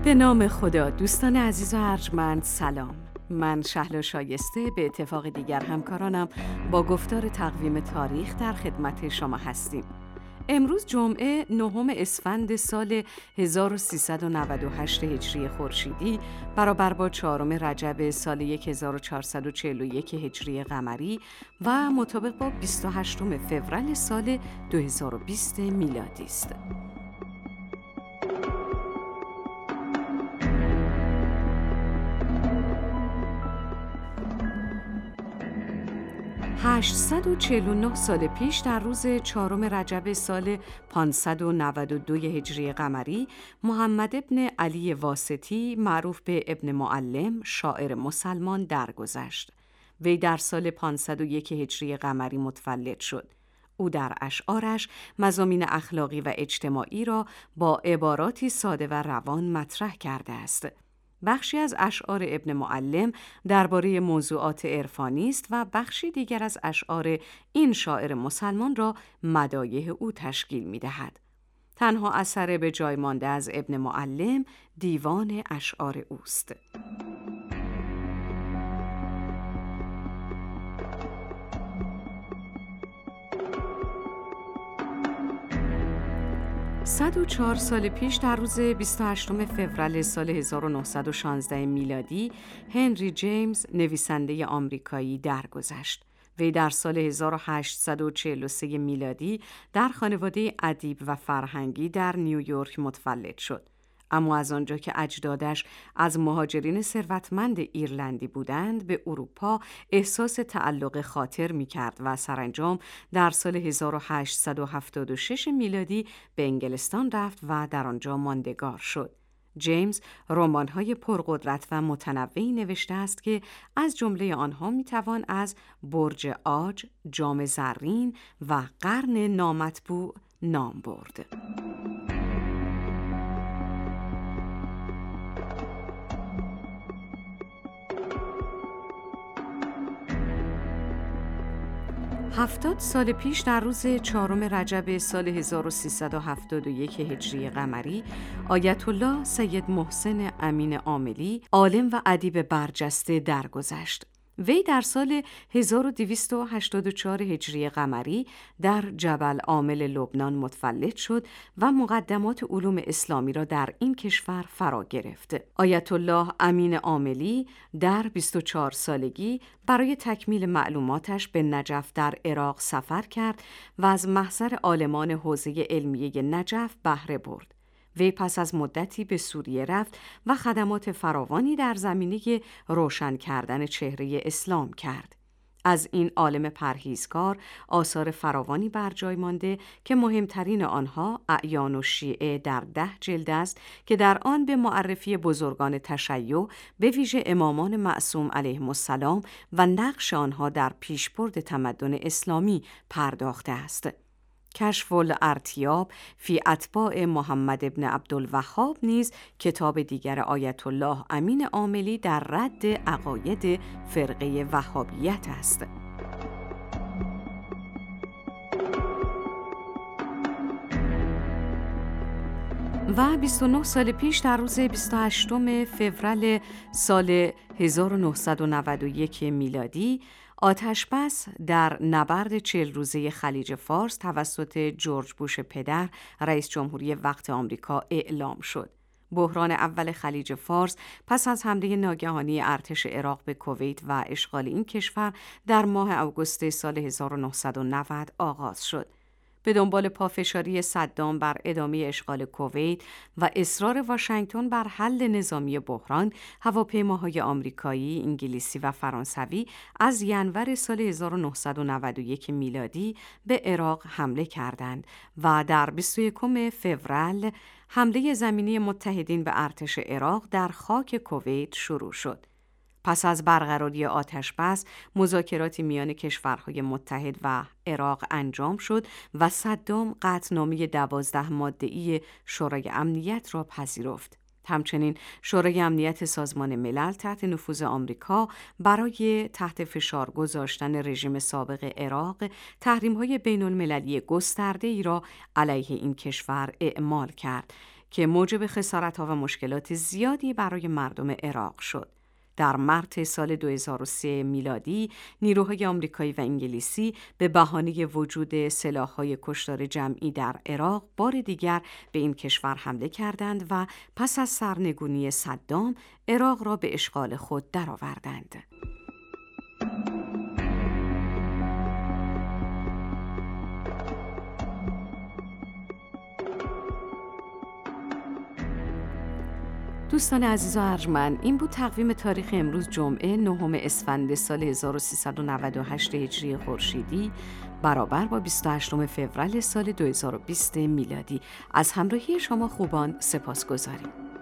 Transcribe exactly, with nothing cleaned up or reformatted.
به نام خدا. دوستان عزیز و ارجمند سلام. من شهلا شایسته به اتفاق دیگر همکارانم با گفتار تقویم تاریخ در خدمت شما هستیم. امروز جمعه نهم اسفند سال هزار و سیصد و نود و هشت هجری خورشیدی برابر با چهارم رجب سال هزار و چهارصد و چهل و یک هجری قمری و مطابق با بیست و هشتم فوریه سال دو هزار و بیست میلادی است. هشتصد و چهل و نه سال پیش در روز چهارم رجب سال پانصد و نود و دو هجری قمری، محمد ابن علی واسطی معروف به ابن معلم، شاعر مسلمان درگذشت. وی در سال پانصد و یک هجری قمری متولد شد. او در اشعارش مضامین اخلاقی و اجتماعی را با عباراتی ساده و روان مطرح کرده است. بخشی از اشعار ابن معلم درباره موضوعات عرفانی است و بخشی دیگر از اشعار این شاعر مسلمان را مدایح او تشکیل می‌دهد. تنها اثر به جای مانده از ابن معلم دیوان اشعار اوست. صد و چهار سال پیش در روز بیست و هشتم فوریه سال هزار و نهصد و شانزده میلادی، هنری جیمز نویسنده آمریکایی درگذشت. وی در سال هزار و هشتصد و چهل و سه میلادی در خانواده ادیب و فرهنگی در نیویورک متولد شد. اما از آنجا که اجدادش از مهاجرین ثروتمند ایرلندی بودند، به اروپا احساس تعلق خاطر می‌کرد و سرانجام در سال هزار و هشتصد و هفتاد و شش میلادی به انگلستان رفت و در آنجا ماندگار شد. جیمز رمان‌های پرقدرت و متنوعی نوشته است که از جمله آنها می‌توان از برج عاج، جام زرین و قرن نامطبوع نام برد. هفتاد سال پیش در روز چهارم رجب سال هزار و سیصد و هفتاد و یک هجری قمری، آیت الله سید محسن امین عاملی، عالم و ادیب برجسته درگذشت. وی در سال هزار و دویست و هشتاد و چهار هجری قمری در جبل عامل لبنان متولد شد و مقدمات علوم اسلامی را در این کشور فرا گرفت. آیت الله امین عاملی در بیست و چهار سالگی برای تکمیل معلوماتش به نجف در عراق سفر کرد و از محضر عالمان حوزه علمیه نجف بهره برد. وی پس از مدتی به سوریه رفت و خدمات فراوانی در زمینه روشن کردن چهره اسلام کرد. از این عالم پرهیزکار آثار فراوانی بر جای مانده که مهمترین آنها اعیان الشیعه در ده جلد است که در آن به معرفی بزرگان تشیع، به ویژه امامان معصوم علیهم السلام و نقش آنها در پیشبرد تمدن اسلامی پرداخته است. کشف الارتیاب فی اتباع محمد ابن عبدالوهاب نیز کتاب دیگر آیت الله امین عاملی در رد عقاید فرقه وهابیت است. و بیست و نه سال پیش در روز بیست و هشتم فوریه سال هزار و نهصد و نود و یک میلادی، آتشبس در نبرد چهل روزه خلیج فارس توسط جورج بوش پدر رئیس جمهوری وقت آمریکا اعلام شد. بحران اول خلیج فارس پس از حمله ناگهانی ارتش عراق به کویت و اشغال این کشور در ماه آگوست سال هزار و نهصد و نود آغاز شد. به دنبال پافشاری صدام بر ادامه اشغال کویت و اصرار واشنگتن بر حل نظامی بحران، هواپیماهای آمریکایی، انگلیسی و فرانسوی از ینور سال هزار و نهصد و نود و یک میلادی به عراق حمله کردند و در بیست و یکم فوریه حمله زمینی متحدین به ارتش عراق در خاک کویت شروع شد. پس از برقراری آتشبس، مذاکراتی میان کشورهای متحد و عراق انجام شد و صدام قطعنامه دوازده ماده‌ای شورای امنیت را پذیرفت. همچنین شورای امنیت سازمان ملل تحت نفوذ آمریکا برای تحت فشار گذاشتن رژیم سابق عراق تحریم‌های بین‌المللی گسترده‌ای را علیه این کشور اعمال کرد که موجب خسارت‌ها و مشکلات زیادی برای مردم عراق شد. در مارس سال دو هزار و سه میلادی نیروهای آمریکایی و انگلیسی به بهانه وجود سلاح‌های کشتار جمعی در عراق بار دیگر به این کشور حمله کردند و پس از سرنگونی صدام عراق را به اشغال خود درآوردند. دوستان عزیز و ارجمند، این بود تقویم تاریخ امروز جمعه نهم اسفند سال هزار و سیصد و نود و هشت هجری خورشیدی برابر با بیست و هشتم فوریه سال دو هزار و بیست میلادی. از همراهی شما خوبان سپاسگزاریم.